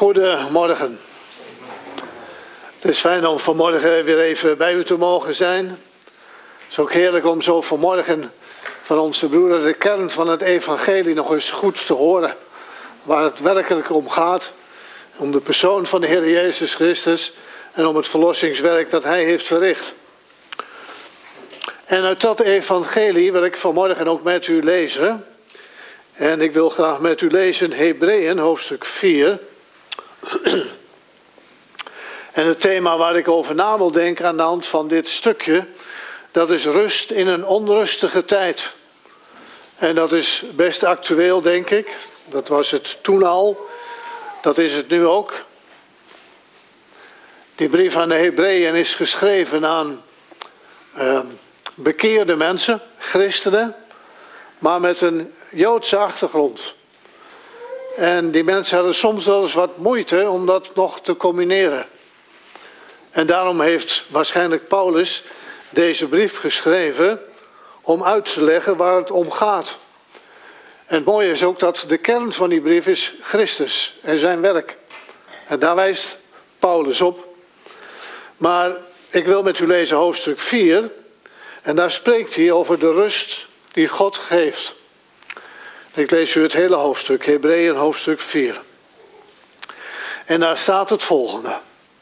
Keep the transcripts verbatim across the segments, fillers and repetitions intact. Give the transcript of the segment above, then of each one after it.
Goedemorgen. Het is fijn om vanmorgen weer even bij u te mogen zijn. Het is ook heerlijk om zo vanmorgen van onze broeder de kern van het evangelie nog eens goed te horen. Waar het werkelijk om gaat. Om de persoon van de Heer Jezus Christus en om het verlossingswerk dat Hij heeft verricht. En uit dat evangelie wil ik vanmorgen ook met u lezen. En ik wil graag met u lezen Hebreeën hoofdstuk vier. En het thema waar ik over na wil denken aan de hand van dit stukje, dat is rust in een onrustige tijd. En dat is best actueel, denk ik. Dat was het toen al. Dat is het nu ook. Die brief aan de Hebreeën is geschreven aan uh, bekeerde mensen, christenen, maar met een Joodse achtergrond. En die mensen hadden soms wel eens wat moeite om dat nog te combineren. En daarom heeft waarschijnlijk Paulus deze brief geschreven om uit te leggen waar het om gaat. En het mooie is ook dat de kern van die brief is Christus en zijn werk. En daar wijst Paulus op. Maar ik wil met u lezen hoofdstuk vier. En daar spreekt hij over de rust die God geeft. Ik lees u het hele hoofdstuk, Hebreeën hoofdstuk vier. En daar staat het volgende.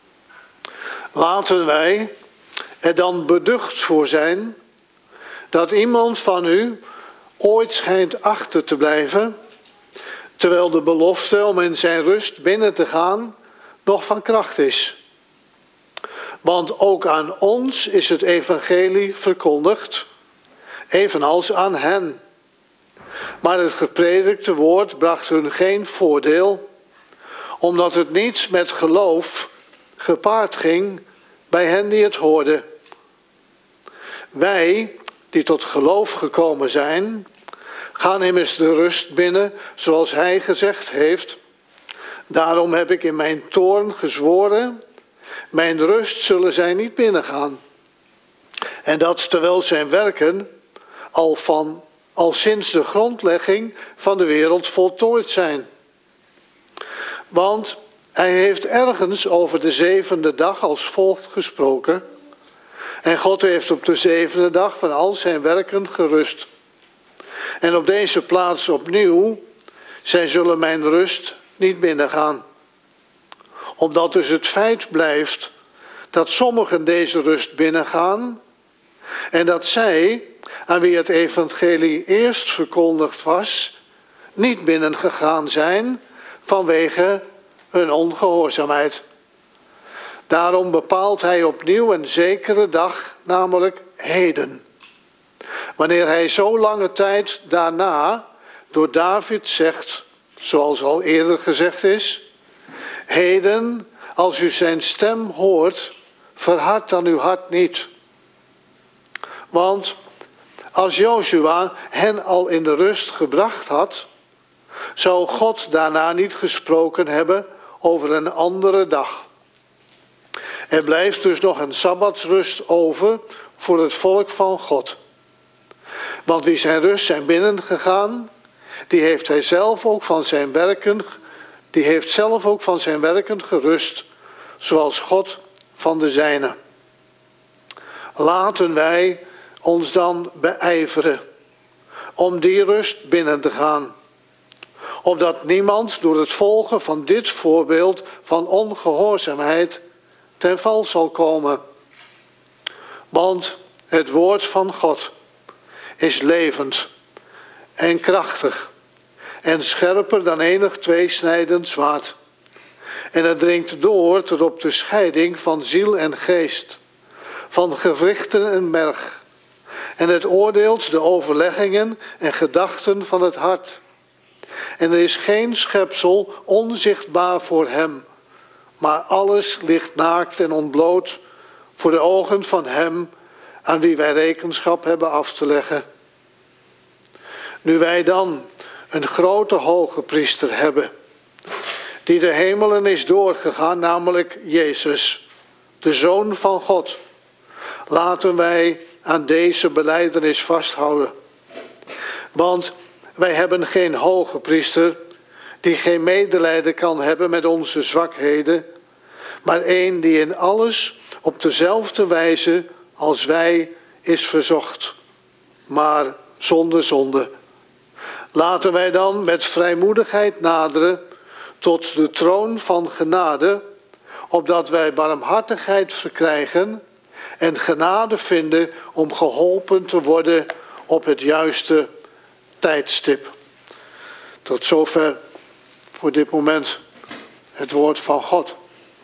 Laten wij er dan beducht voor zijn dat iemand van u ooit schijnt achter te blijven, terwijl de belofte om in zijn rust binnen te gaan nog van kracht is. Want ook aan ons is het evangelie verkondigd, evenals aan hen. Maar het gepredikte woord bracht hun geen voordeel, omdat het niet met geloof gepaard ging bij hen die het hoorden. Wij, die tot geloof gekomen zijn, gaan immers de rust binnen, zoals hij gezegd heeft. Daarom heb ik in mijn toorn gezworen, mijn rust zullen zij niet binnengaan. En dat terwijl zijn werken al, van, al sinds de grondlegging van de wereld voltooid zijn. Want hij heeft ergens over de zevende dag als volgt gesproken. En God heeft op de zevende dag van al zijn werken gerust. En op deze plaats opnieuw, zij zullen mijn rust niet binnengaan. Omdat dus het feit blijft dat sommigen deze rust binnengaan. En dat zij, aan wie het evangelie eerst verkondigd was, niet binnengegaan zijn vanwege hun ongehoorzaamheid. Daarom bepaalt hij opnieuw een zekere dag, namelijk heden. Wanneer hij zo lange tijd daarna door David zegt, zoals al eerder gezegd is, heden, als u zijn stem hoort, verhard dan uw hart niet. Want als Jozua hen al in de rust gebracht had, zou God daarna niet gesproken hebben over een andere dag. Er blijft dus nog een sabbatsrust over voor het volk van God. Want wie zijn rust zijn binnengegaan, die heeft hij zelf ook van zijn werken, die heeft zelf ook van zijn werken gerust, zoals God van de zijne. Laten wij ons dan beijveren om die rust binnen te gaan. Opdat niemand door het volgen van dit voorbeeld van ongehoorzaamheid ten val zal komen. Want het woord van God is levend en krachtig en scherper dan enig tweesnijdend zwaard. En het dringt door tot op de scheiding van ziel en geest, van gewrichten en merg. En het oordeelt de overleggingen en gedachten van het hart. En er is geen schepsel onzichtbaar voor hem, maar alles ligt naakt en ontbloot voor de ogen van hem aan wie wij rekenschap hebben af te leggen. Nu wij dan een grote hoge priester hebben, die de hemelen is doorgegaan, namelijk Jezus, de Zoon van God, laten wij aan deze belijdenis vasthouden. Want wij hebben geen hoge priester die geen medelijden kan hebben met onze zwakheden, maar een die in alles op dezelfde wijze als wij is verzocht, maar zonder zonde. Laten wij dan met vrijmoedigheid naderen tot de troon van genade, opdat wij barmhartigheid verkrijgen en genade vinden om geholpen te worden op het juiste tijdstip. Tot zover voor dit moment het woord van God.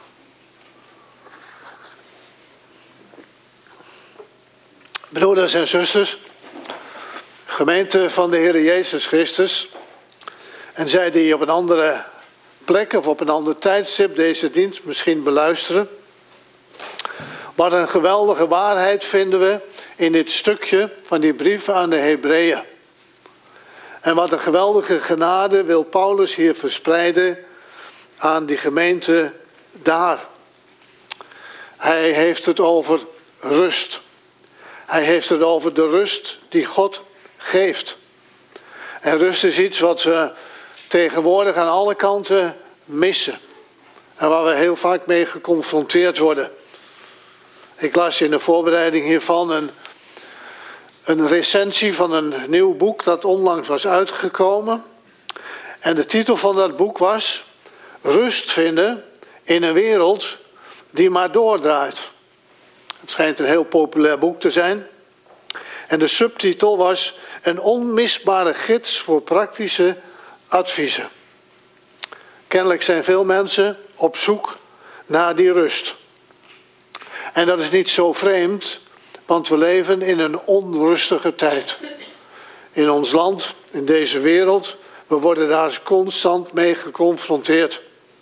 Broeders en zusters, gemeente van de Heer Jezus Christus, en zij die op een andere plek of op een ander tijdstip deze dienst misschien beluisteren. Wat een geweldige waarheid vinden we in dit stukje van die brief aan de Hebreeën. En wat een geweldige genade wil Paulus hier verspreiden aan die gemeente daar. Hij heeft het over rust. Hij heeft het over de rust die God geeft. En rust is iets wat we tegenwoordig aan alle kanten missen. En waar we heel vaak mee geconfronteerd worden. Ik las in de voorbereiding hiervan een, een recensie van een nieuw boek dat onlangs was uitgekomen. En de titel van dat boek was Rust vinden in een wereld die maar doordraait. Het schijnt een heel populair boek te zijn. En de subtitel was Een onmisbare gids voor praktische adviezen. Kennelijk zijn veel mensen op zoek naar die rust. En dat is niet zo vreemd, want we leven in een onrustige tijd. In ons land, in deze wereld, we worden daar constant mee geconfronteerd.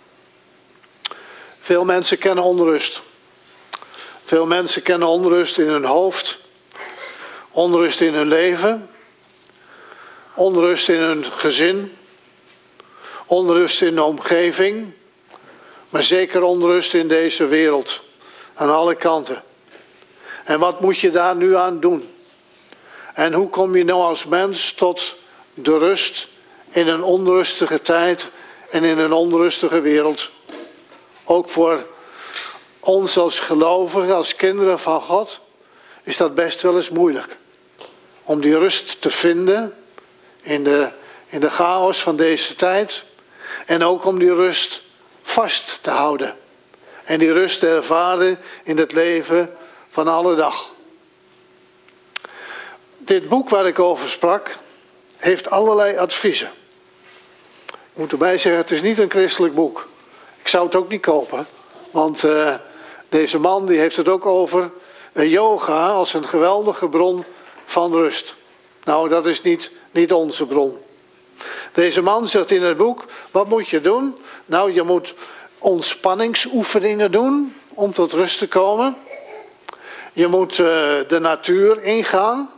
Veel mensen kennen onrust. Veel mensen kennen onrust in hun hoofd, onrust in hun leven, onrust in hun gezin, onrust in de omgeving, maar zeker onrust in deze wereld, aan alle kanten. En wat moet je daar nu aan doen? En hoe kom je nou als mens tot de rust in een onrustige tijd en in een onrustige wereld? Ook voor ons als gelovigen, als kinderen van God, is dat best wel eens moeilijk. Om die rust te vinden in de, in de chaos van deze tijd. En ook om die rust vast te houden. En die rust te ervaren in het leven van alle dag. Dit boek waar ik over sprak, heeft allerlei adviezen. Ik moet erbij zeggen, het is niet een christelijk boek. Ik zou het ook niet kopen. Want uh, deze man die heeft het ook over uh, yoga als een geweldige bron van rust. Nou, dat is niet, niet onze bron. Deze man zegt in het boek, wat moet je doen? Nou, je moet ontspanningsoefeningen doen om tot rust te komen. Je moet uh, de natuur ingaan.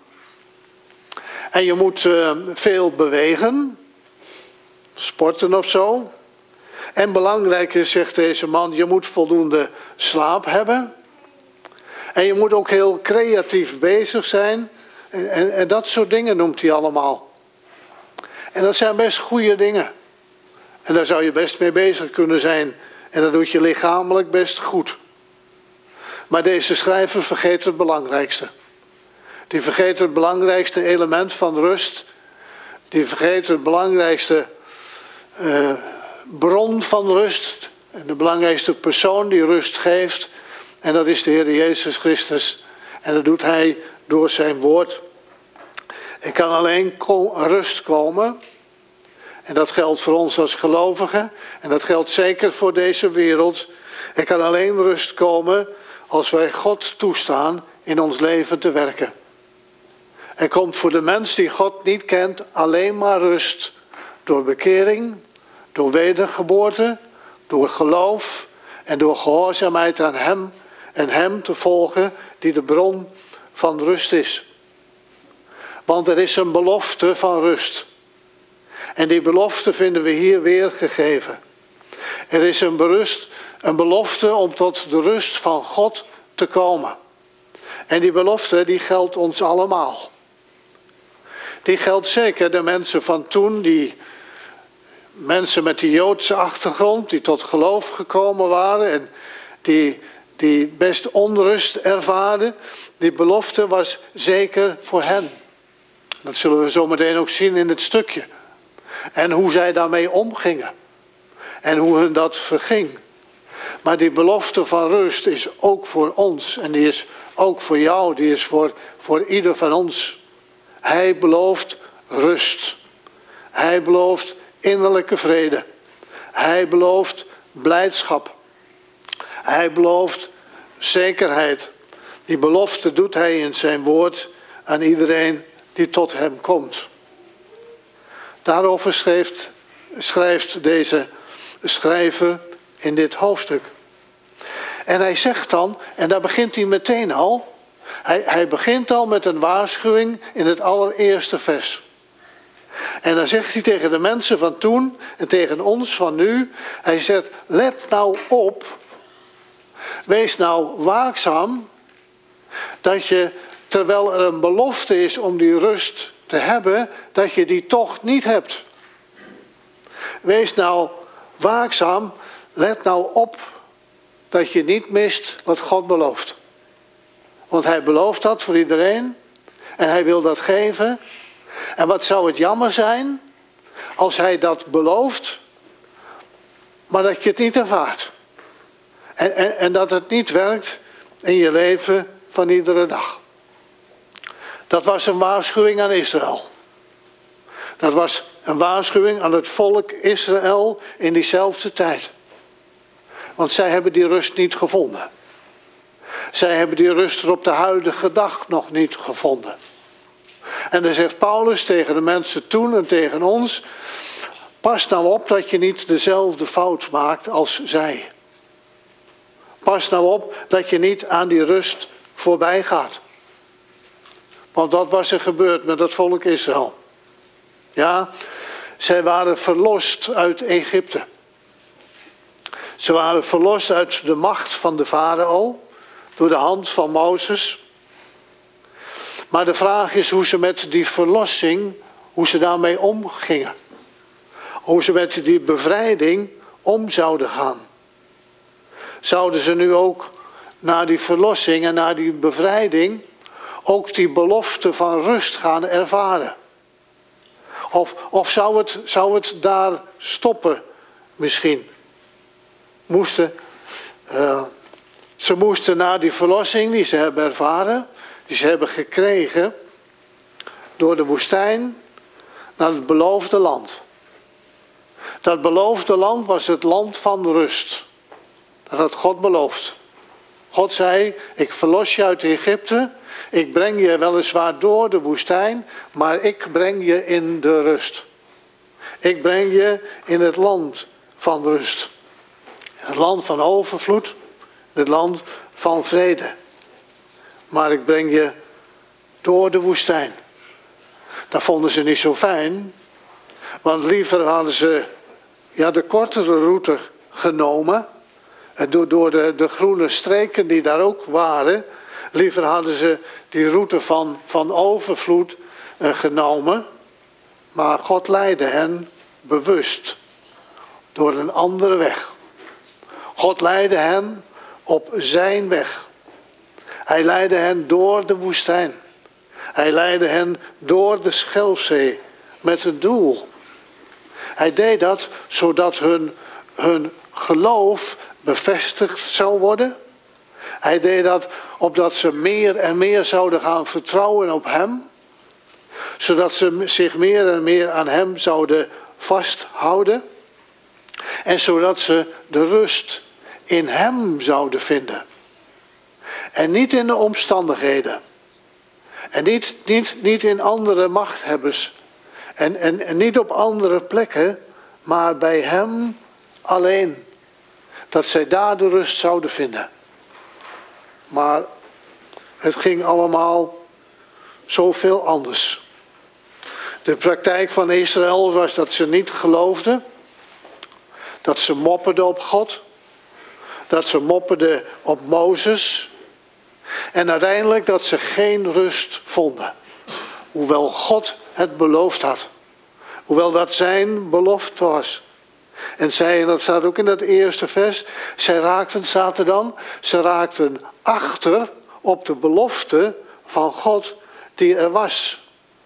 En je moet uh, veel bewegen. Sporten of zo. En belangrijk is, zegt deze man, je moet voldoende slaap hebben. En je moet ook heel creatief bezig zijn. En, en, en dat soort dingen noemt hij allemaal. En dat zijn best goede dingen. En daar zou je best mee bezig kunnen zijn. En dat doet je lichamelijk best goed. Maar deze schrijver vergeet het belangrijkste. Die vergeet het belangrijkste element van rust. Die vergeet het belangrijkste uh, bron van rust. En de belangrijkste persoon die rust geeft. En dat is de Heer Jezus Christus. En dat doet hij door zijn woord. Ik kan alleen rust komen. En dat geldt voor ons als gelovigen. En dat geldt zeker voor deze wereld. Er kan alleen rust komen als wij God toestaan in ons leven te werken. Er komt voor de mens die God niet kent alleen maar rust. Door bekering, door wedergeboorte, door geloof en door gehoorzaamheid aan hem. En hem te volgen die de bron van rust is. Want er is een belofte van rust. En die belofte vinden we hier weer gegeven. Er is een, berust, een belofte om tot de rust van God te komen. En die belofte die geldt ons allemaal. Die geldt zeker de mensen van toen die mensen met die Joodse achtergrond die tot geloof gekomen waren en die, die best onrust ervaarden. Die belofte was zeker voor hen. Dat zullen we zo meteen ook zien in het stukje. En hoe zij daarmee omgingen. En hoe hun dat verging. Maar die belofte van rust is ook voor ons. En die is ook voor jou. Die is voor, voor ieder van ons. Hij belooft rust. Hij belooft innerlijke vrede. Hij belooft blijdschap. Hij belooft zekerheid. Die belofte doet hij in zijn woord aan iedereen die tot hem komt. Daarover schrijft, schrijft deze schrijver in dit hoofdstuk. En hij zegt dan, en daar begint hij meteen al. Hij, hij begint al met een waarschuwing in het allereerste vers. En dan zegt hij tegen de mensen van toen en tegen ons van nu. Hij zegt, let nou op. Wees nou waakzaam. Dat je, terwijl er een belofte is om die rust te hebben, dat je die toch niet hebt. Wees nou waakzaam. Let nou op dat je niet mist wat God belooft. Want hij belooft dat voor iedereen. En hij wil dat geven. En wat zou het jammer zijn als hij dat belooft, maar dat je het niet ervaart. En, en, en dat het niet werkt in je leven van iedere dag. Dat was een waarschuwing aan Israël. Dat was een waarschuwing aan het volk Israël in diezelfde tijd. Want zij hebben die rust niet gevonden. Zij hebben die rust er op de huidige dag nog niet gevonden. En dan zegt Paulus tegen de mensen toen en tegen ons, pas nou op dat je niet dezelfde fout maakt als zij. Pas nou op dat je niet aan die rust voorbij gaat. Want wat was er gebeurd met het volk Israël? Ja, zij waren verlost uit Egypte. Ze waren verlost uit de macht van de farao, door de hand van Mozes. Maar de vraag is hoe ze met die verlossing, hoe ze daarmee omgingen. Hoe ze met die bevrijding om zouden gaan. Zouden ze nu ook na die verlossing en na die bevrijding ook die belofte van rust gaan ervaren? Of, of zou, het, zou het daar stoppen misschien? Moesten, uh, ze moesten na die verlossing die ze hebben ervaren, die ze hebben gekregen, door de woestijn naar het beloofde land. Dat beloofde land was het land van rust. Dat had God beloofd. God zei, ik verlos je uit Egypte. Ik breng je weliswaar door de woestijn, maar ik breng je in de rust. Ik breng je in het land van rust. Het land van overvloed. Het land van vrede. Maar ik breng je door de woestijn. Dat vonden ze niet zo fijn. Want liever hadden ze ja, de kortere route genomen. Door, door de, de groene streken die daar ook waren. Liever hadden ze die route van, van overvloed uh, genomen. Maar God leidde hen bewust door een andere weg. God leidde hen op zijn weg. Hij leidde hen door de woestijn. Hij leidde hen door de Schelfzee met een doel. Hij deed dat zodat hun, hun geloof bevestigd zou worden. Hij deed dat opdat ze meer en meer zouden gaan vertrouwen op hem. Zodat ze zich meer en meer aan hem zouden vasthouden. En zodat ze de rust in hem zouden vinden. En niet in de omstandigheden. En niet, niet, niet in andere machthebbers. En, en, en niet op andere plekken. Maar bij hem alleen. Dat zij daar de rust zouden vinden. Maar het ging allemaal zoveel anders. De praktijk van Israël was dat ze niet geloofden. Dat ze mopperden op God. Dat ze mopperden op Mozes. En uiteindelijk dat ze geen rust vonden. Hoewel God het beloofd had. Hoewel dat zijn belofte was. En zij, en dat staat ook in dat eerste vers, zij raakten, staat er dan, ze raakten achter op de belofte van God die er was.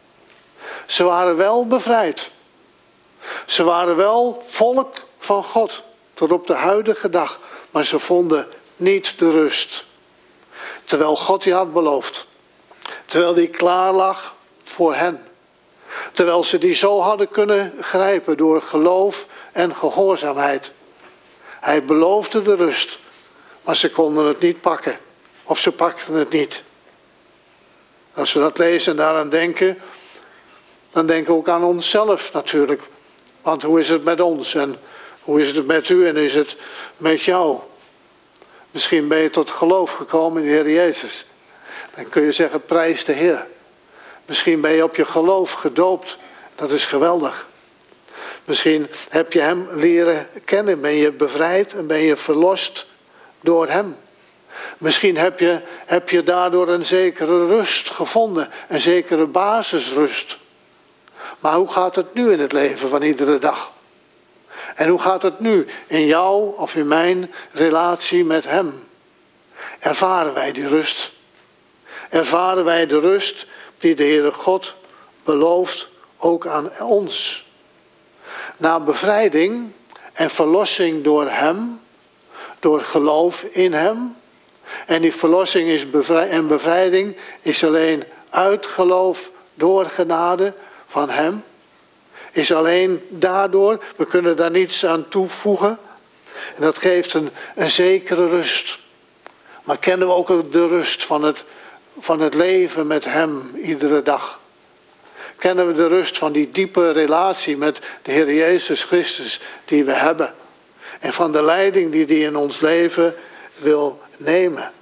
Ze waren wel bevrijd. Ze waren wel volk van God tot op de huidige dag, maar ze vonden niet de rust. Terwijl God die had beloofd. Terwijl die klaar lag voor hen. Terwijl ze die zo hadden kunnen grijpen door geloof en gehoorzaamheid. Hij beloofde de rust, maar ze konden het niet pakken. Of ze pakten het niet. Als we dat lezen en daaraan denken, dan denken we ook aan onszelf natuurlijk. Want hoe is het met ons en hoe is het met u en is het met jou? Misschien ben je tot geloof gekomen in de Heer Jezus. Dan kun je zeggen, prijs de Heer. Misschien ben je op je geloof gedoopt. Dat is geweldig. Misschien heb je hem leren kennen. Ben je bevrijd en ben je verlost door hem. Misschien heb je, heb je daardoor een zekere rust gevonden. Een zekere basisrust. Maar hoe gaat het nu in het leven van iedere dag? En hoe gaat het nu in jou of in mijn relatie met hem? Ervaren wij die rust? Ervaren wij de rust die de Heere God belooft ook aan ons? Na bevrijding en verlossing door hem, door geloof in hem. En die verlossing is bevrij- en bevrijding is alleen uit geloof door genade van hem. Is alleen daardoor, we kunnen daar niets aan toevoegen. En dat geeft een, een zekere rust. Maar kennen we ook de rust van het, van het leven met hem iedere dag? Kennen we de rust van die diepe relatie met de Heer Jezus Christus die we hebben? En van de leiding die hij in ons leven wil nemen.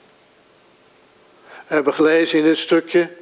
We hebben gelezen in dit stukje.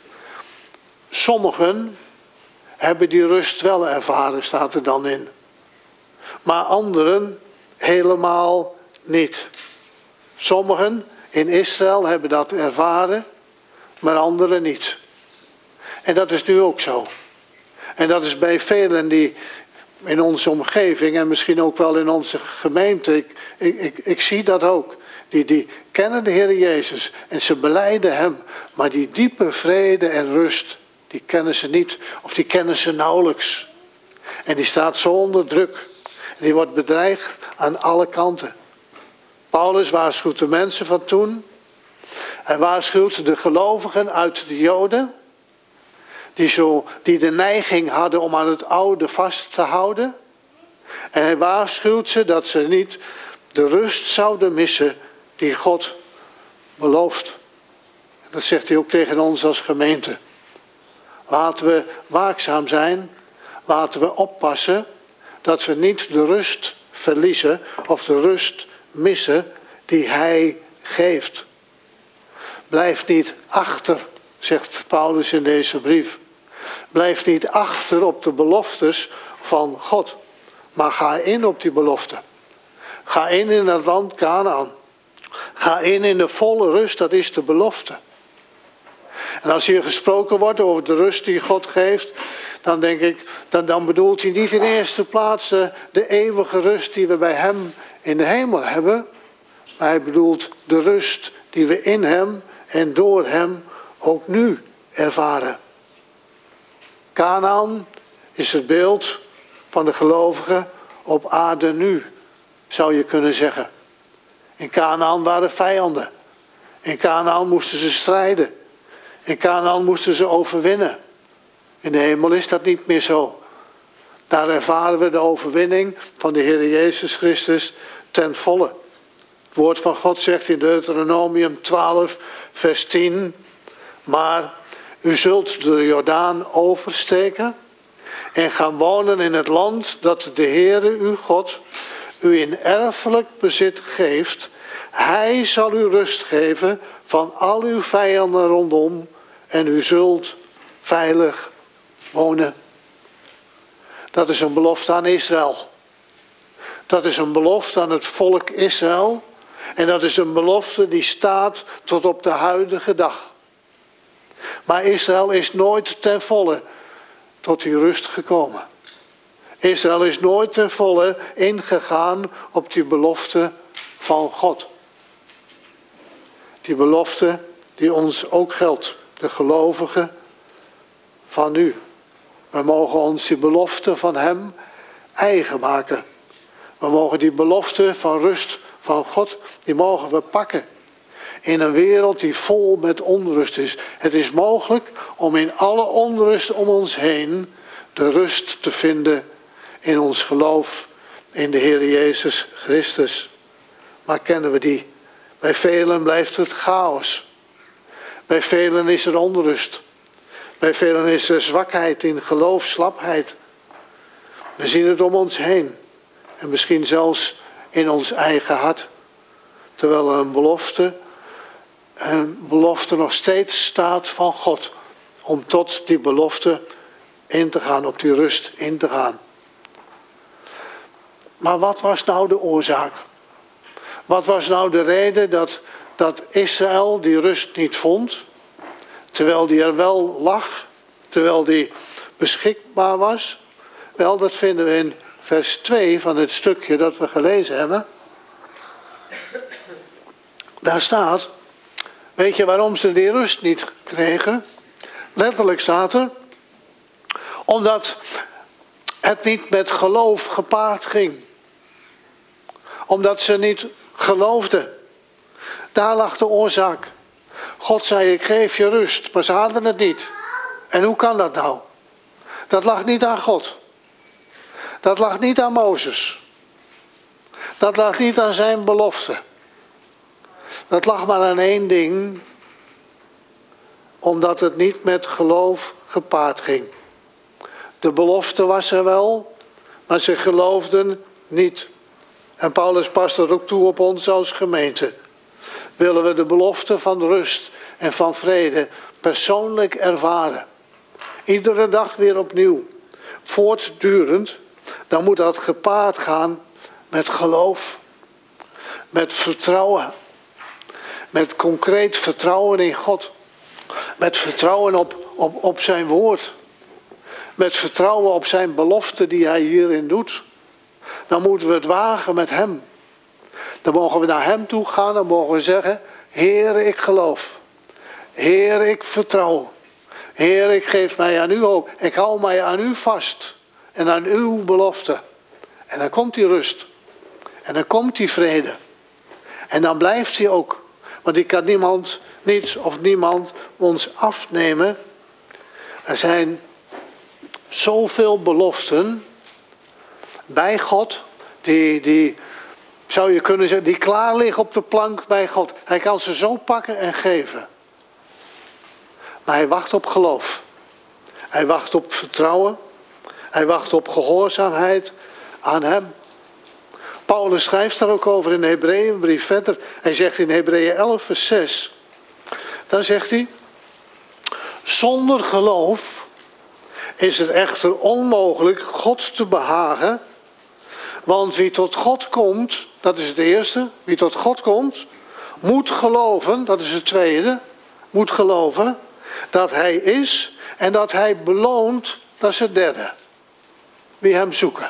Sommigen hebben die rust wel ervaren, staat er dan in. Maar anderen helemaal niet. Sommigen in Israël hebben dat ervaren, maar anderen niet. En dat is nu ook zo. En dat is bij velen die in onze omgeving en misschien ook wel in onze gemeente. Ik, ik, ik, ik zie dat ook. Die, die kennen de Heer Jezus en ze belijden hem. Maar die diepe vrede en rust, die kennen ze niet. Of die kennen ze nauwelijks. En die staat zo onder druk. En die wordt bedreigd aan alle kanten. Paulus waarschuwt de mensen van toen. Hij waarschuwt de gelovigen uit de Joden. Die, zo, die de neiging hadden om aan het oude vast te houden. En hij waarschuwt ze dat ze niet de rust zouden missen die God belooft. En dat zegt hij ook tegen ons als gemeente. Laten we waakzaam zijn. Laten we oppassen dat we niet de rust verliezen of de rust missen die hij geeft. Blijf niet achter, zegt Paulus in deze brief. Blijf niet achter op de beloftes van God. Maar ga in op die belofte. Ga in in het land Kanaan. Ga in in de volle rust, dat is de belofte. En als hier gesproken wordt over de rust die God geeft, dan denk ik, dan, dan bedoelt hij niet in eerste plaats de, de eeuwige rust die we bij hem in de hemel hebben. Maar hij bedoelt de rust die we in hem en door hem ook nu ervaren. Kanaan is het beeld van de gelovigen op aarde nu, zou je kunnen zeggen. In Kanaan waren vijanden. In Kanaan moesten ze strijden. In Kanaan moesten ze overwinnen. In de hemel is dat niet meer zo. Daar ervaren we de overwinning van de Heer Jezus Christus ten volle. Het woord van God zegt in Deuteronomium twaalf, vers tien. Maar u zult de Jordaan oversteken en gaan wonen in het land dat de Heere uw God u in erfelijk bezit geeft. Hij zal u rust geven van al uw vijanden rondom en u zult veilig wonen. Dat is een belofte aan Israël. Dat is een belofte aan het volk Israël. En dat is een belofte die staat tot op de huidige dag. Maar Israël is nooit ten volle tot die rust gekomen. Israël is nooit ten volle ingegaan op die belofte van God. Die belofte die ons ook geldt, de gelovigen van nu. We mogen ons die belofte van hem eigen maken. We mogen die belofte van rust van God, die mogen we pakken. In een wereld die vol met onrust is. Het is mogelijk om in alle onrust om ons heen de rust te vinden in ons geloof in de Heer Jezus Christus. Maar kennen we die? Bij velen blijft het chaos. Bij velen is er onrust. Bij velen is er zwakheid in geloof, slapheid. We zien het om ons heen. En misschien zelfs in ons eigen hart. Terwijl er een belofte, een belofte nog steeds staat van God. Om tot die belofte in te gaan, op die rust in te gaan. Maar wat was nou de oorzaak? Wat was nou de reden dat, dat Israël die rust niet vond? Terwijl die er wel lag, terwijl die beschikbaar was. Wel, dat vinden we in vers twee van het stukje dat we gelezen hebben. Daar staat, weet je waarom ze die rust niet kregen? Letterlijk staat er, omdat het niet met geloof gepaard ging. Omdat ze niet geloofden. Daar lag de oorzaak. God zei, ik geef je rust, maar ze hadden het niet. En hoe kan dat nou? Dat lag niet aan God. Dat lag niet aan Mozes. Dat lag niet aan zijn belofte. Dat lag maar aan één ding. Omdat het niet met geloof gepaard ging. De belofte was er wel, maar ze geloofden niet. En Paulus past dat ook toe op ons als gemeente. Willen we de belofte van rust en van vrede persoonlijk ervaren. Iedere dag weer opnieuw. Voortdurend. Dan moet dat gepaard gaan met geloof. Met vertrouwen. Met concreet vertrouwen in God. Met vertrouwen op, op, op zijn woord. Met vertrouwen op zijn belofte die hij hierin doet. Dan moeten we het wagen met hem. Dan mogen we naar hem toe gaan. Dan mogen we zeggen, Heer, ik geloof. Heer, ik vertrouw. Heer, ik geef mij aan u ook. Ik hou mij aan u vast. En aan uw belofte. En dan komt die rust. En dan komt die vrede. En dan blijft die ook. Want die kan niemand, niets of niemand ons afnemen. Er zijn zoveel beloften bij God. Die, die zou je kunnen zeggen, die klaar liggen op de plank bij God. Hij kan ze zo pakken en geven. Maar hij wacht op geloof. Hij wacht op vertrouwen. Hij wacht op gehoorzaamheid aan hem. Paulus schrijft daar ook over in de Hebreeënbrief verder. Hij zegt in Hebreeën elf vers zes. Dan zegt hij. Zonder geloof is het echter onmogelijk God te behagen. Want wie tot God komt, dat is het eerste. Wie tot God komt, moet geloven, dat is het tweede. Moet geloven dat hij is en dat hij beloont, dat is het derde. Wie hem zoeken.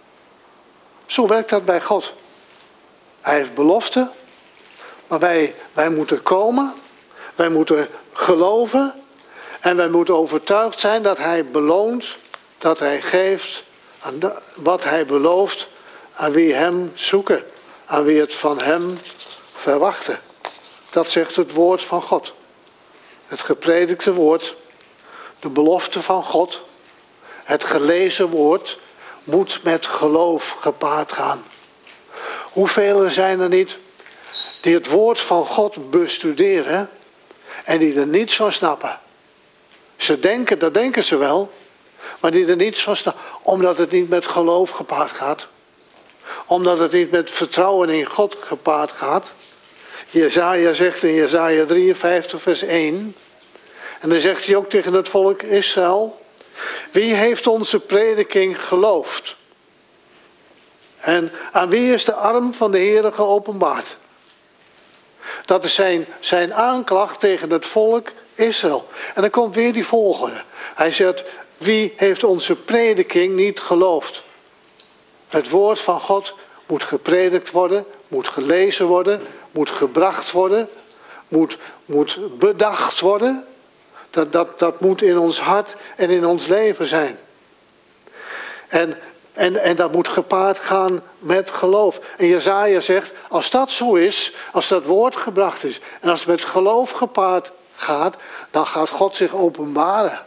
Zo werkt dat bij God. Hij heeft belofte, maar wij, wij moeten komen, wij moeten geloven en wij moeten overtuigd zijn dat hij beloont, dat hij geeft aan de, wat hij belooft aan wie hem zoeken, aan wie het van hem verwachten. Dat zegt het woord van God. Het gepredikte woord, de belofte van God, het gelezen woord moet met geloof gepaard gaan. Hoeveel zijn er niet die het woord van God bestuderen en die er niets van snappen? Ze denken, dat denken ze wel, maar die er niets van snappen, omdat het niet met geloof gepaard gaat. Omdat het niet met vertrouwen in God gepaard gaat. Jesaja zegt in Jesaja drieënvijftig vers één. En dan zegt hij ook tegen het volk Israël. Wie heeft onze prediking geloofd? En aan wie is de arm van de Heere geopenbaard? Dat is zijn, zijn aanklacht tegen het volk Israël. En dan komt weer die volgende. Hij zegt, wie heeft onze prediking niet geloofd? Het woord van God moet gepredikt worden, moet gelezen worden, moet gebracht worden, moet, moet bedacht worden. Dat, dat, dat moet in ons hart en in ons leven zijn. En, en, en dat moet gepaard gaan met geloof. En Jesaja zegt, als dat zo is, als dat woord gebracht is, en als het met geloof gepaard gaat, dan gaat God zich openbaren.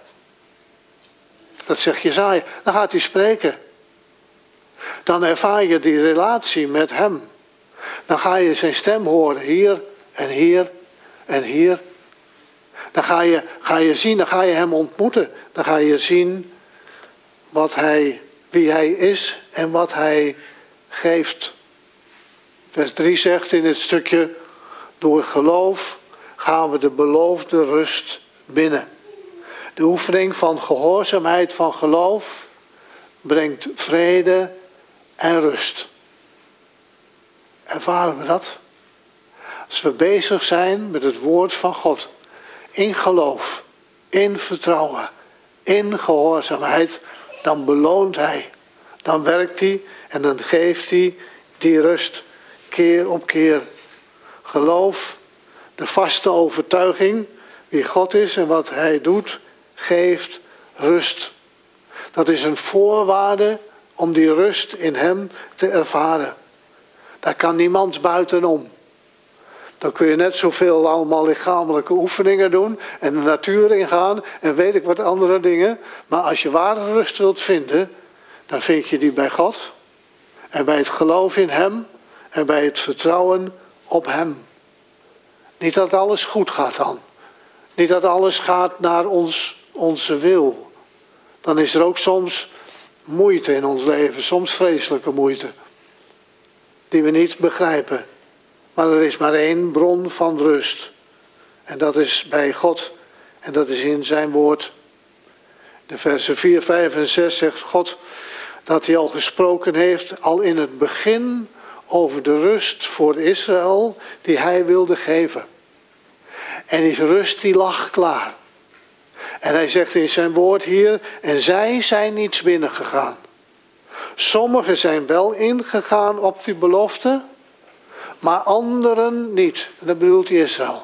Dat zegt Jesaja. Dan gaat hij spreken. Dan ervaar je die relatie met hem. Dan ga je zijn stem horen, hier en hier en hier. Dan ga je, ga je zien, dan ga je hem ontmoeten. Dan ga je zien wat hij, wie hij is en wat hij geeft. Vers drie zegt in het stukje, door geloof gaan we de beloofde rust binnen. De oefening van gehoorzaamheid van geloof brengt vrede en rust. Ervaren we dat? Als we bezig zijn met het woord van God, in geloof, in vertrouwen, in gehoorzaamheid, dan beloont hij. Dan werkt hij en dan geeft hij die rust keer op keer. Geloof, de vaste overtuiging wie God is en wat hij doet, geeft rust. Dat is een voorwaarde om die rust in hem te ervaren. Daar kan niemand buitenom. Dan kun je net zoveel allemaal lichamelijke oefeningen doen en de natuur ingaan en weet ik wat andere dingen. Maar als je ware rust wilt vinden, dan vind je die bij God en bij het geloof in hem en bij het vertrouwen op hem. Niet dat alles goed gaat dan. Niet dat alles gaat naar ons, onze wil. Dan is er ook soms moeite in ons leven, soms vreselijke moeite. Die we niet begrijpen. Maar er is maar één bron van rust. En dat is bij God. En dat is in zijn woord. De versen vier, vijf en zes zegt God dat hij al gesproken heeft, al in het begin, over de rust voor Israël die hij wilde geven. En die rust die lag klaar. En hij zegt in zijn woord hier, en zij zijn niet binnengegaan. Sommigen zijn wel ingegaan op die belofte, maar anderen niet. En dat bedoelt hij Israël.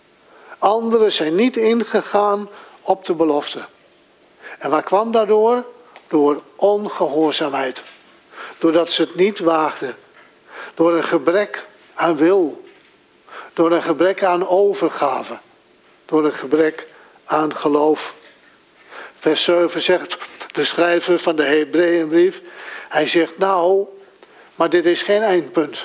Anderen zijn niet ingegaan op de belofte. En waar kwam dat door? Door ongehoorzaamheid. Doordat ze het niet waagden. Door een gebrek aan wil. Door een gebrek aan overgave. Door een gebrek aan geloof. Vers zeven zegt de schrijver van de Hebreeënbrief. Hij zegt nou, maar dit is geen eindpunt.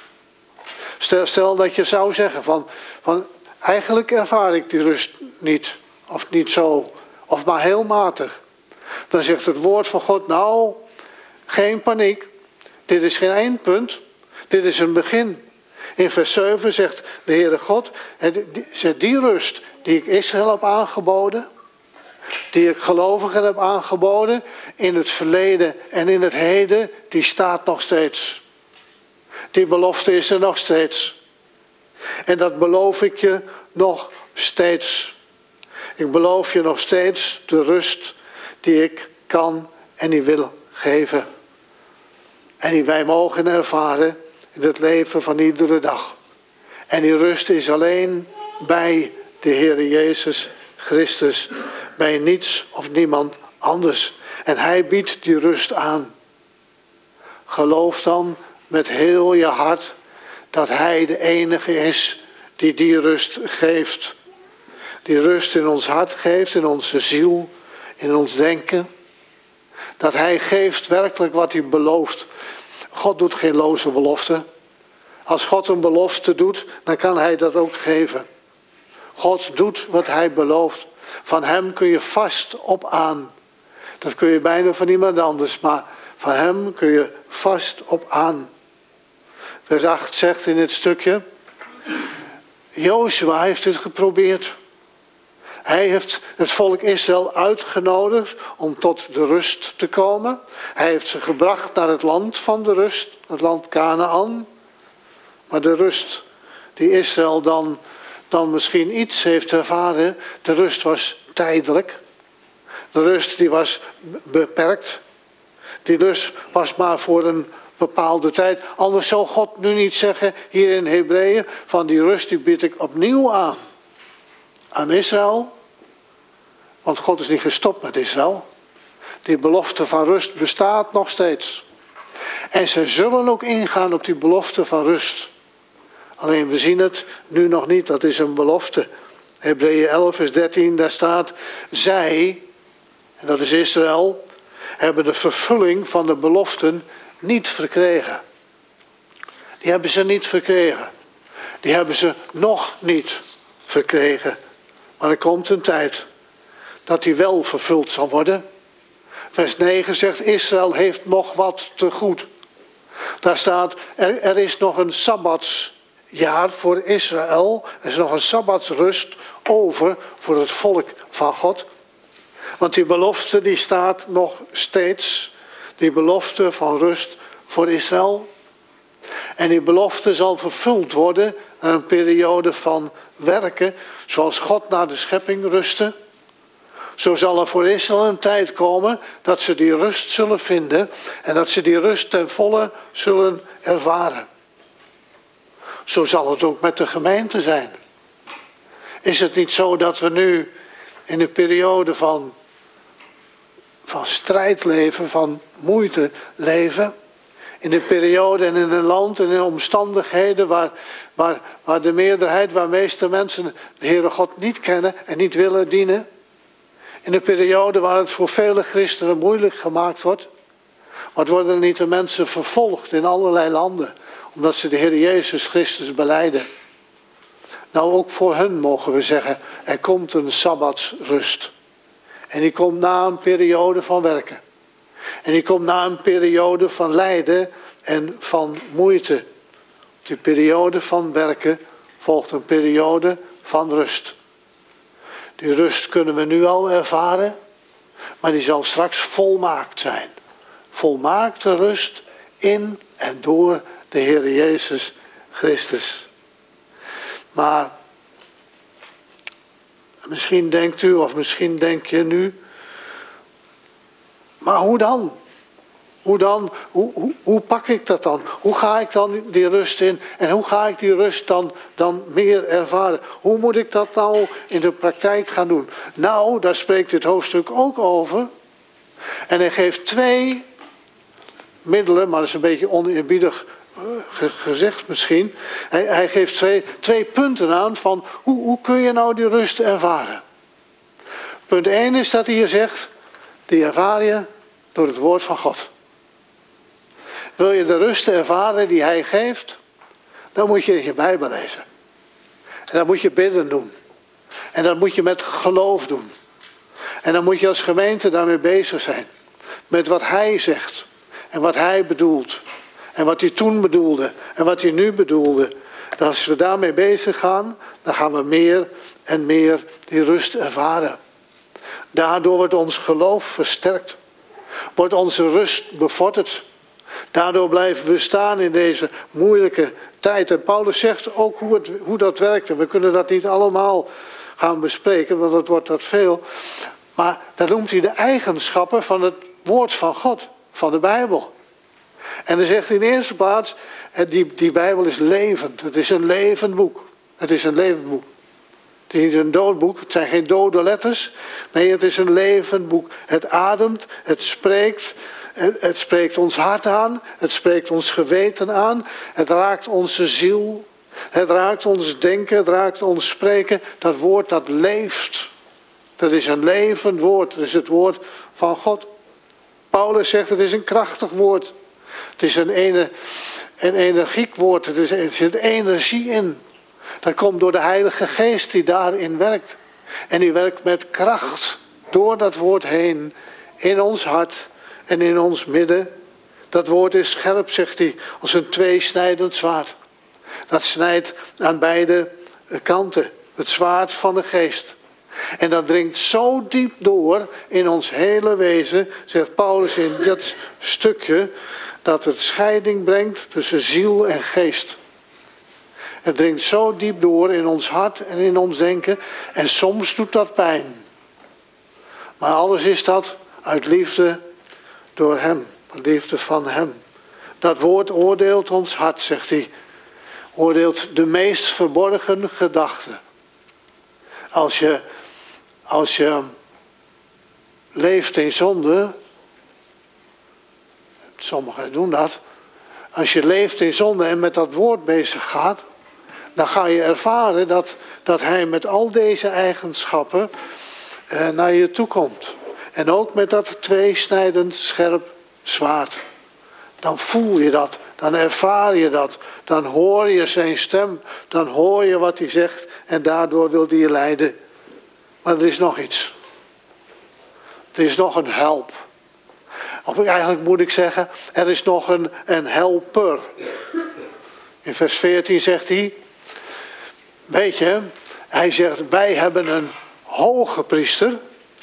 Stel, stel dat je zou zeggen van, van eigenlijk ervaar ik die rust niet. Of niet zo. Of maar heel matig. Dan zegt het woord van God nou, geen paniek. Dit is geen eindpunt. Dit is een begin. In vers zeven zegt de Heere God, zegt die rust die ik Israël heb aangeboden, die ik gelovigen heb aangeboden, in het verleden en in het heden, die staat nog steeds. Die belofte is er nog steeds. En dat beloof ik je nog steeds. Ik beloof je nog steeds de rust die ik kan en die wil geven. En die wij mogen ervaren in het leven van iedere dag. En die rust is alleen bij de Heer Jezus Christus. Bij niets of niemand anders. En hij biedt die rust aan. Geloof dan met heel je hart dat hij de enige is die die rust geeft. Die rust in ons hart geeft, in onze ziel, in ons denken. Dat hij geeft werkelijk wat hij belooft. God doet geen loze beloften. Als God een belofte doet, dan kan hij dat ook geven. God doet wat hij belooft. Van hem kun je vast op aan. Dat kun je bijna van iemand anders, maar van hem kun je vast op aan. Vers acht zegt in dit stukje, Jozua heeft het geprobeerd. Hij heeft het volk Israël uitgenodigd om tot de rust te komen. Hij heeft ze gebracht naar het land van de rust, het land Kanaan. Maar de rust die Israël dan, dan misschien iets heeft ervaren, de rust was tijdelijk. De rust die was beperkt. Die rust was maar voor een bepaalde tijd. Anders zou God nu niet zeggen, hier in Hebreeën, van die rust die bied ik opnieuw aan. Aan Israël. Want God is niet gestopt met Israël. Die belofte van rust bestaat nog steeds. En ze zullen ook ingaan op die belofte van rust. Alleen we zien het nu nog niet, dat is een belofte. Hebreeën elf vers dertien, daar staat, zij, en dat is Israël, hebben de vervulling van de beloften niet verkregen. Die hebben ze niet verkregen. Die hebben ze nog niet verkregen. Maar er komt een tijd dat die wel vervuld zal worden. Vers negen zegt, Israël heeft nog wat te goed. Daar staat, er, er is nog een sabbatsjaar voor Israël. Er is nog een sabbatsrust over voor het volk van God. Want die belofte die staat nog steeds. Die belofte van rust voor Israël. En die belofte zal vervuld worden na een periode van werken. Zoals God naar de schepping rustte. Zo zal er voor Israël een tijd komen dat ze die rust zullen vinden. En dat ze die rust ten volle zullen ervaren. Zo zal het ook met de gemeente zijn. Is het niet zo dat we nu in een periode van, van strijd leven, van moeite leven? In een periode en in een land en in omstandigheden waar, waar, waar de meerderheid, waar de meeste mensen de Heere God niet kennen en niet willen dienen? In een periode waar het voor vele christenen moeilijk gemaakt wordt. Wat worden er niet de mensen vervolgd in allerlei landen. Omdat ze de Heer Jezus Christus belijden. Nou, ook voor hun mogen we zeggen, er komt een sabbatsrust. En die komt na een periode van werken. En die komt na een periode van lijden en van moeite. Op die periode van werken volgt een periode van rust. Die rust kunnen we nu al ervaren, maar die zal straks volmaakt zijn. Volmaakte rust in en door de Heer Jezus Christus. Maar misschien denkt u, of misschien denk je nu, maar hoe dan? Hoe dan? Hoe, hoe, hoe pak ik dat dan? Hoe ga ik dan die rust in? En hoe ga ik die rust dan, dan meer ervaren? Hoe moet ik dat nou in de praktijk gaan doen? Nou, daar spreekt dit hoofdstuk ook over. En hij geeft twee middelen, maar dat is een beetje oneerbiedig gezegd misschien. Hij, hij geeft twee, twee punten aan van hoe, hoe kun je nou die rust ervaren? Punt één is dat hij hier zegt, die ervaar je door het woord van God. Wil je de rust ervaren die hij geeft, dan moet je je Bijbel lezen. En dan moet je bidden doen. En dat moet je met geloof doen. En dan moet je als gemeente daarmee bezig zijn. Met wat hij zegt. En wat hij bedoelt. En wat hij toen bedoelde. En wat hij nu bedoelde. Dat als we daarmee bezig gaan, dan gaan we meer en meer die rust ervaren. Daardoor wordt ons geloof versterkt. Wordt onze rust bevorderd. Daardoor blijven we staan in deze moeilijke tijd. En Paulus zegt ook hoe, het, hoe dat werkt. En we kunnen dat niet allemaal gaan bespreken, want dat wordt dat veel. Maar dan noemt hij de eigenschappen van het woord van God, van de Bijbel. En dan zegt hij in de eerste plaats, die, die Bijbel is levend. Het is een levend boek. Het is een levend boek. Het is niet een dood boek, het zijn geen dode letters. Nee, het is een levend boek. Het ademt, het spreekt... Het spreekt ons hart aan, het spreekt ons geweten aan, het raakt onze ziel, het raakt ons denken, het raakt ons spreken. Dat woord dat leeft, dat is een levend woord, dat is het woord van God. Paulus zegt het is een krachtig woord, het is een, ene, een energiek woord, er, is, er zit energie in. Dat komt door de Heilige Geest die daarin werkt. En die werkt met kracht door dat woord heen in ons hart. En in ons midden, dat woord is scherp, zegt hij, als een tweesnijdend zwaard. Dat snijdt aan beide kanten, het zwaard van de geest. En dat dringt zo diep door in ons hele wezen, zegt Paulus in dat stukje, dat het scheiding brengt tussen ziel en geest. Het dringt zo diep door in ons hart en in ons denken, en soms doet dat pijn. Maar alles is dat uit liefde door hem. De liefde van hem. Dat woord oordeelt ons hart, zegt hij. Oordeelt de meest verborgen gedachten. Als je, als je leeft in zonde, sommigen doen dat. Als je leeft in zonde en met dat woord bezig gaat, dan ga je ervaren dat, dat hij met al deze eigenschappen eh, naar je toe komt. En ook met dat tweesnijdend scherp zwaard. Dan voel je dat, dan ervaar je dat, dan hoor je zijn stem, dan hoor je wat hij zegt en daardoor wil hij je leiden. Maar er is nog iets. Er is nog een help. Of eigenlijk moet ik zeggen, er is nog een, een helper. In vers veertien zegt hij, weet je, hij zegt, wij hebben een hoge priester,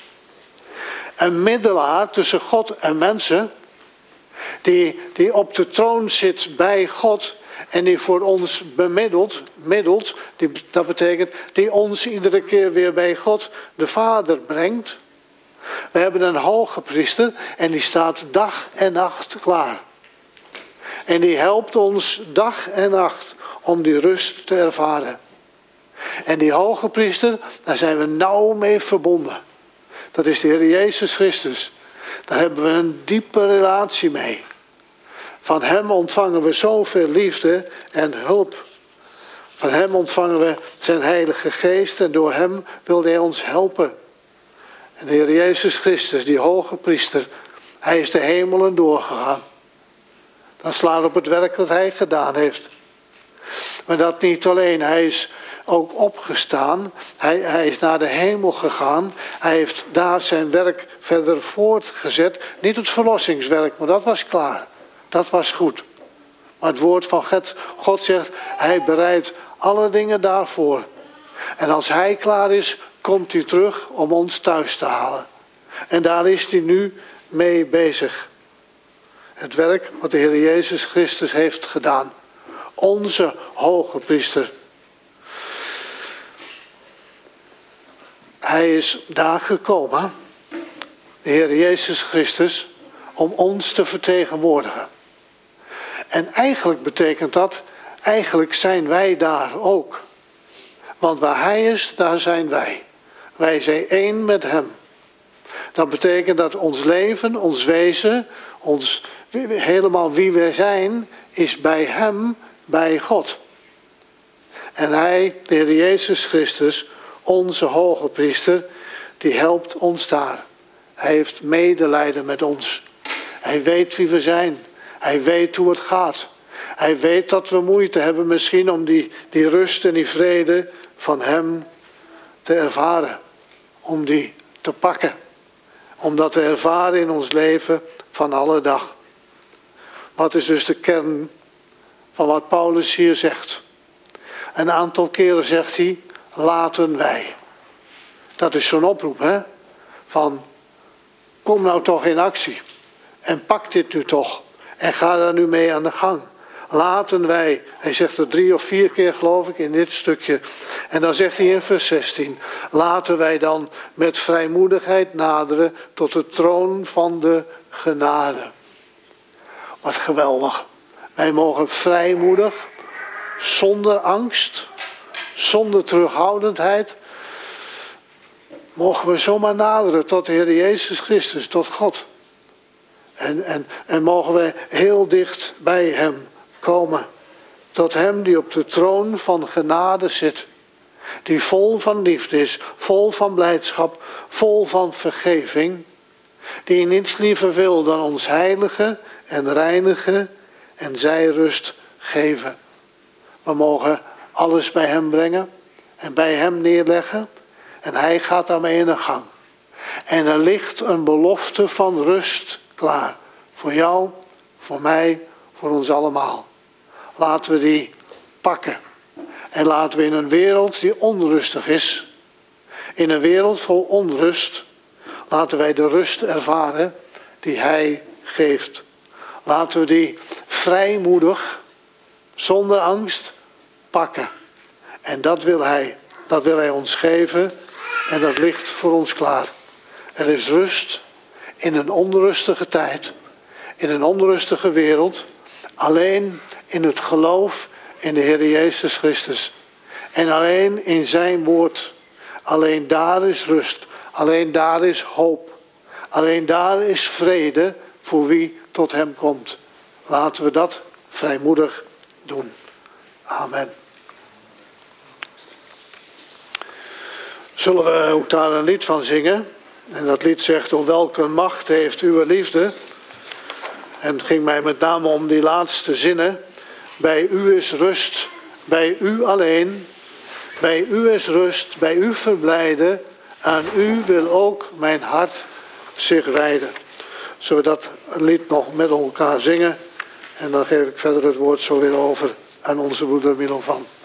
een middelaar tussen God en mensen, die, die op de troon zit bij God en die voor ons bemiddelt, middelt, die, dat betekent, die ons iedere keer weer bij God de Vader brengt. We hebben een hoge priester en die staat dag en nacht klaar. En die helpt ons dag en nacht om die rust te ervaren. En die hoge priester, daar zijn we nauw mee verbonden. Dat is de Heer Jezus Christus. Daar hebben we een diepe relatie mee. Van hem ontvangen we zoveel liefde en hulp. Van hem ontvangen we zijn Heilige Geest en door hem wil hij ons helpen. En de Heer Jezus Christus, die hoge priester, hij is de hemelen doorgegaan. Dat slaat op het werk dat hij gedaan heeft. Maar dat niet alleen, hij is ook opgestaan. Hij, hij is naar de hemel gegaan. Hij heeft daar zijn werk verder voortgezet. Niet het verlossingswerk, maar dat was klaar. Dat was goed. Maar het woord van God, God zegt, hij bereidt alle dingen daarvoor. En als hij klaar is, komt hij terug om ons thuis te halen. En daar is hij nu mee bezig. Het werk wat de Heer Jezus Christus heeft gedaan. Onze hoge priester. Hij is daar gekomen, de Heer Jezus Christus, om ons te vertegenwoordigen. En eigenlijk betekent dat, eigenlijk zijn wij daar ook. Want waar hij is, daar zijn wij. Wij zijn één met hem. Dat betekent dat ons leven, ons wezen, ons, helemaal wie wij zijn, is bij hem, bij God. En hij, de Heer Jezus Christus, onze hoge priester, die helpt ons daar. Hij heeft medelijden met ons. Hij weet wie we zijn. Hij weet hoe het gaat. Hij weet dat we moeite hebben misschien om die, die rust en die vrede van hem te ervaren. Om die te pakken. Om dat te ervaren in ons leven van alle dag. Wat is dus de kern van wat Paulus hier zegt? Een aantal keren zegt hij, laten wij. Dat is zo'n oproep, hè? Van, kom nou toch in actie. En pak dit nu toch. En ga daar nu mee aan de gang. Laten wij. Hij zegt het drie of vier keer, geloof ik, in dit stukje. En dan zegt hij in vers zestien. Laten wij dan met vrijmoedigheid naderen tot de troon van de genade. Wat geweldig. Wij mogen vrijmoedig, zonder angst, zonder terughoudendheid, mogen we zomaar naderen tot de Heer Jezus Christus, tot God. En, en, en mogen we heel dicht bij hem komen. Tot hem die op de troon van genade zit. Die vol van liefde is, vol van blijdschap, vol van vergeving. Die niets liever wil dan ons heiligen en reinigen en zij rust geven. We mogen alles bij hem brengen en bij hem neerleggen. En hij gaat daarmee in de gang. En er ligt een belofte van rust klaar. Voor jou, voor mij, voor ons allemaal. Laten we die pakken. En laten we in een wereld die onrustig is. In een wereld vol onrust. Laten wij de rust ervaren die hij geeft. Laten we die vrijmoedig, zonder angst, pakken. En dat wil hij. Dat wil hij ons geven. En dat ligt voor ons klaar. Er is rust in een onrustige tijd. in een onrustige wereld, alleen in het geloof in de Heer Jezus Christus. En alleen in zijn woord. Alleen daar is rust. Alleen daar is hoop. Alleen daar is vrede voor wie tot hem komt. Laten we dat vrijmoedig doen. Amen. Zullen we ook daar een lied van zingen? En dat lied zegt, o welke macht heeft uw liefde. En het ging mij met name om die laatste zinnen. Bij u is rust, bij u alleen. Bij u is rust, bij u verblijden. Aan u wil ook mijn hart zich wijden. Zullen we dat lied nog met elkaar zingen? En dan geef ik verder het woord zo weer over aan onze broeder Milovan.